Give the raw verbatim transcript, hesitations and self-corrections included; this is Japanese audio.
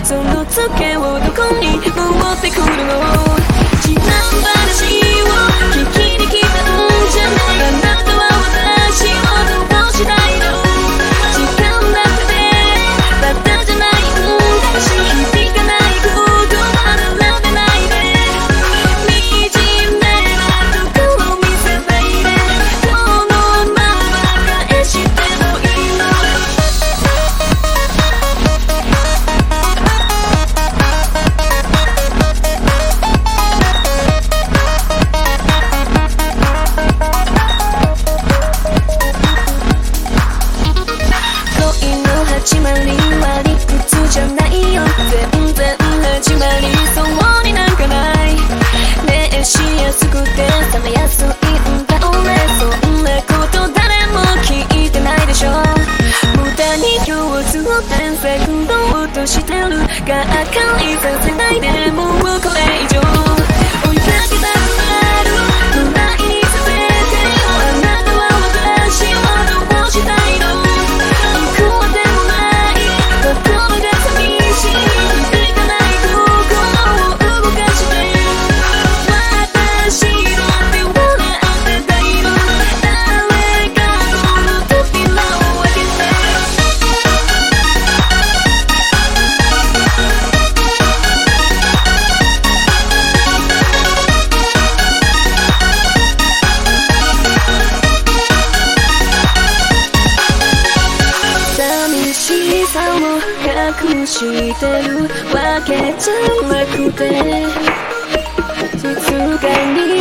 そのツケをどこに持ってくるの。自慢話を聞きに来たんじゃない。あなたは私をどうしたいの。時間なくてバカじゃないんだし、響かないことは並べないで。惨めなとこを見せないで。このまま返してもいいの。恋の始まりは理屈じゃないよ。全然始まりそうになんかない。熱しやすくて冷めやすいんだ俺。そんなこと誰も聞いてないでしょ。無駄に今日を何セコンド落としてる。がっかりさせないでもうこれ以上。追いかけたくなるくらいにさせてよ。あなたは私をどうしたいの。いくらでもない心が寂しい。響かない心を動かして。私の手を狙ってたいの。誰かこの扉を開けて。寂しさを隠してるわけじゃなくて、静かに